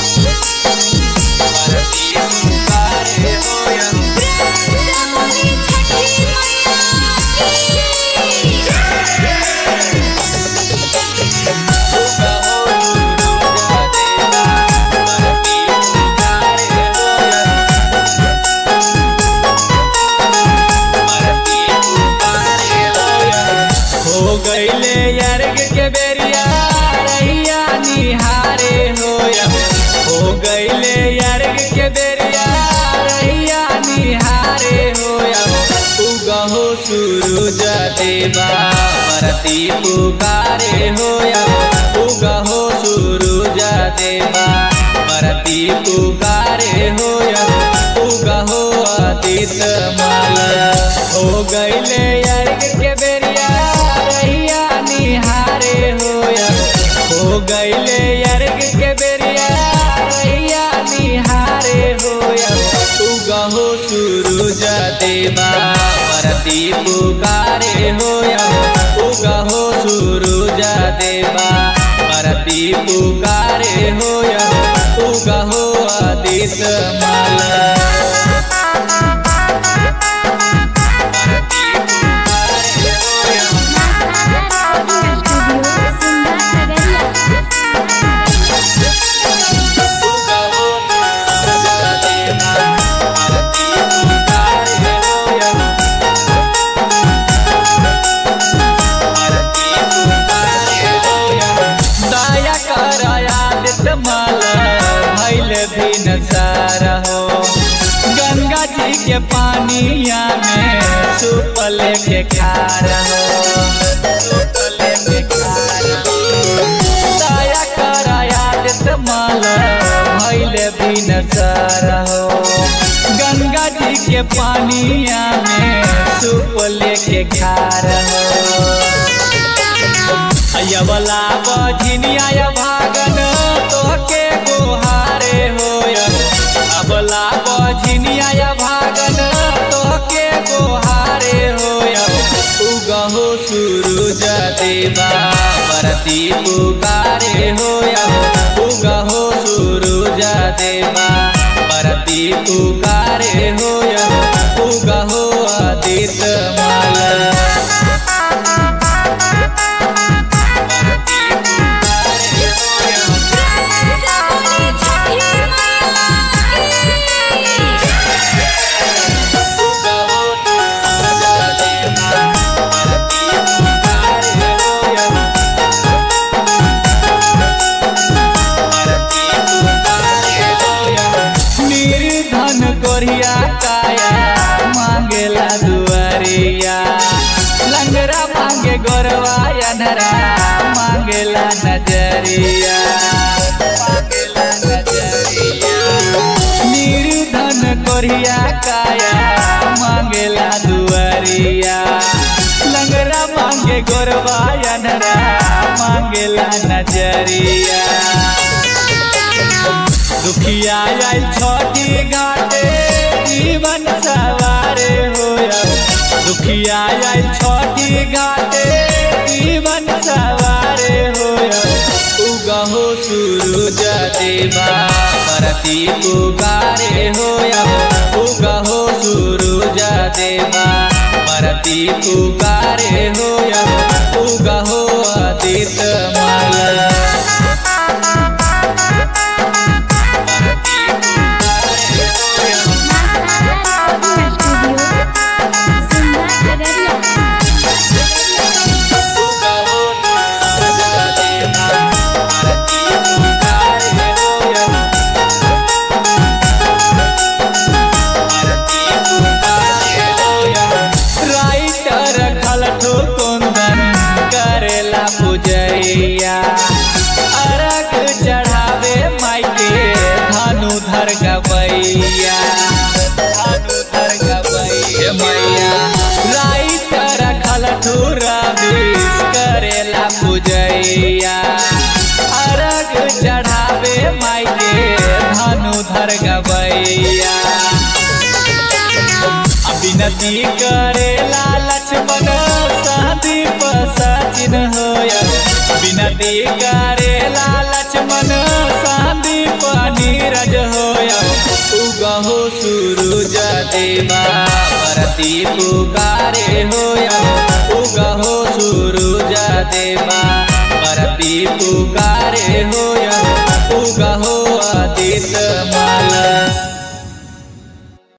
सूरज देवा परती पुकारे होया उगहो सूरज देवा परती पुकारे होया उगहो आदित्य माल हो गईले अर्घ के बेरिया रहिया निहारे होया हो गईले अर्घ के बेरिया रहिया निहारे होया उगहो सूरज देवा परती पुकारे होया उगहो सूरज देवा परती पुकारे होया उगहो आदित्य माल सारा हो गंगा जी के पानिया में सुपल के खारा हो सुपल के खारा दया कर आदित्य माल भइल बिन सारा हो गंगा जी के पानिया में सुपल के खारा हो अयवला बझिनिया भागन तोहके गोहारे होया अबला बझिनिया भागन तोहके गोहारे होया उगहो सूरज देवा परती पुकारे होया उगहो सूरज देवा परती पुकारे होया उगहो आदित्य माल मांगेला दुआरिया लंगरा मांगे गोरवा अनहरा मांगेला नजरिया मांगेला नजरिया निर्धन कोरिया काया मांगेला दुआरिया लंगरा मांगे गोरवा अनहरा मांगेला नजरिया दुखिया आइल छठी घाटे जीवन सवारे होया दुखिया आइल छठी घाटे जीवन सवारे होया उगहो सूरज देवा परती पुकारे होया उगहो सूरज देवा परती पुकारे होया उगहो आदित्य माल अरग चढ़ावे मायके धनुधर गवैया धनुधर गवैया मैया राइटर खलठुरा विष करेला पूजैया अरग चढ़ावे मायके धनुधर गवैया विनती करेला लक्ष्मण सहदीप सचिन होया विनती करेला लक्ष्मण सहदीप हो सूरज देवा बरती पुकारे हो